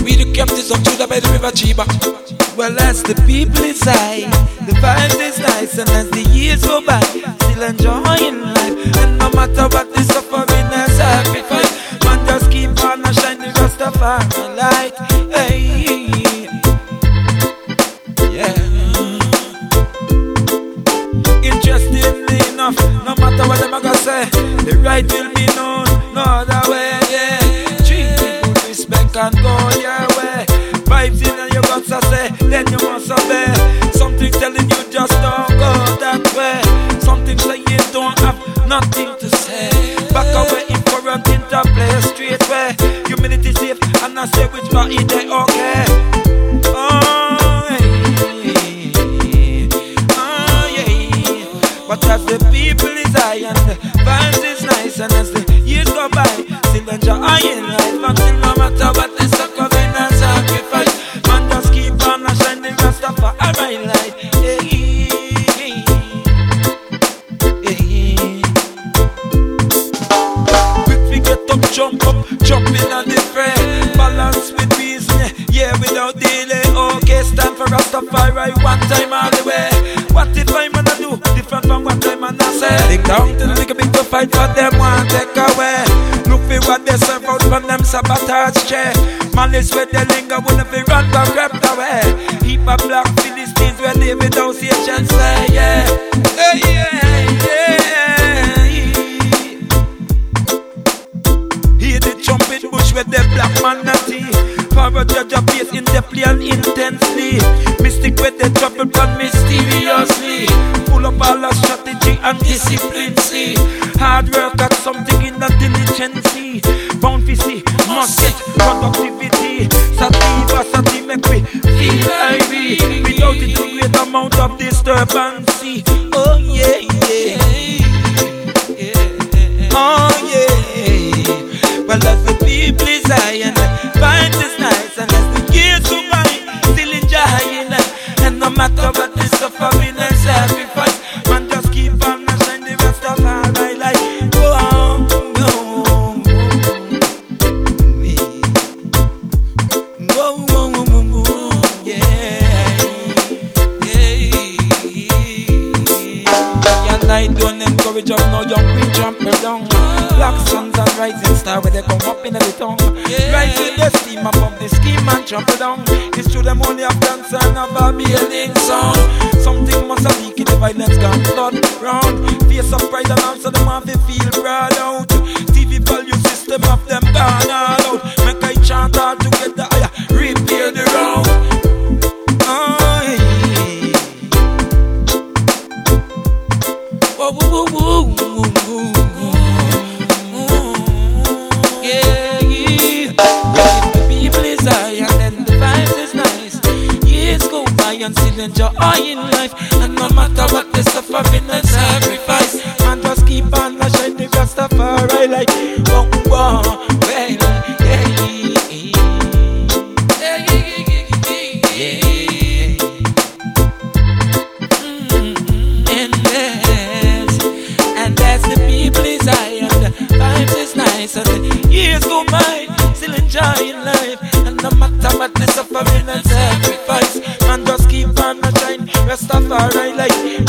We the captives of Judah by the river Chiba. Well, as the people inside, the vibes is nice, and as the years go by, still enjoying life. And no matter what the suffering and sacrifice, man just keep on and shine the Rastafari light. Hey, yeah. Interestingly enough, no matter what them a gonna say, the right will be known, no other way. Yeah, treat people with respect and go your way. Vibes in and you got to say, then you must obey. Something telling you just don't go that way. Something saying you don't have nothing to say. Back away in front into play straight way. Humility safe and I say which part is they okay. Oh yeah. But as the people is high and the vibes is nice, and as the years go by, still enjoying life until no matter what they suffering and sacrifice. Man just keep on and shine the Rastafari light. Quick we get up, jumping on the fray. Balance with reason, yeah, without delay. Okay, stand for Rastafari one time all the way. What if I'm gonna do different from what I'm gonna say? Dig down to the little bit to fight for them, one take away. Look for what they serve out from them sabotage chair. Malice where they linger, wanna be run but wrapped away. Heap of black Philistines where they without Asian say, yeah. Hey, yeah, yeah. Hear the trumpet bush where the black man not see. Power judge a pace in the play and intensely. Mystic where they trouble but mysteriously. Full up all our strategy and discipline, see. Hard work at something in the diligence. Bound to see, must get productivity. Sativa, sati make we feel heavy. Without it a great amount of disturbance. Oh yeah, yeah. Oh yeah. Well, as the people is high and the vibes is nice, and as the years go by, still enjoying life. And no matter what the suffering and sacrifice, man just keep on and shine the Rastafari light. Go on, go on. Go on, yeah. Yeah, night don't encourage up no young we jump down. Black suns and rising star where they come up in the tongue. Rise with the steam above the scheme and trample down. It's true them only have dance and have a building song. Something must have leaked, the violence gone flood round. Face of pride and also them have to feel proud out. TV value system of them gone all out. Make I chant all together, I repair the round. Oh yeah. Whoa, whoa, whoa, whoa, whoa. And still enjoying life. And no matter what the suffering and sacrifice, man just keep on and shine the Rastafari light. Oh, oh, well, yeah, and as the people is high and the vibes is nice, and the years go by, still enjoying life. And no matter what the suffering and sacrifice, man just keep on and shine Rastafari light.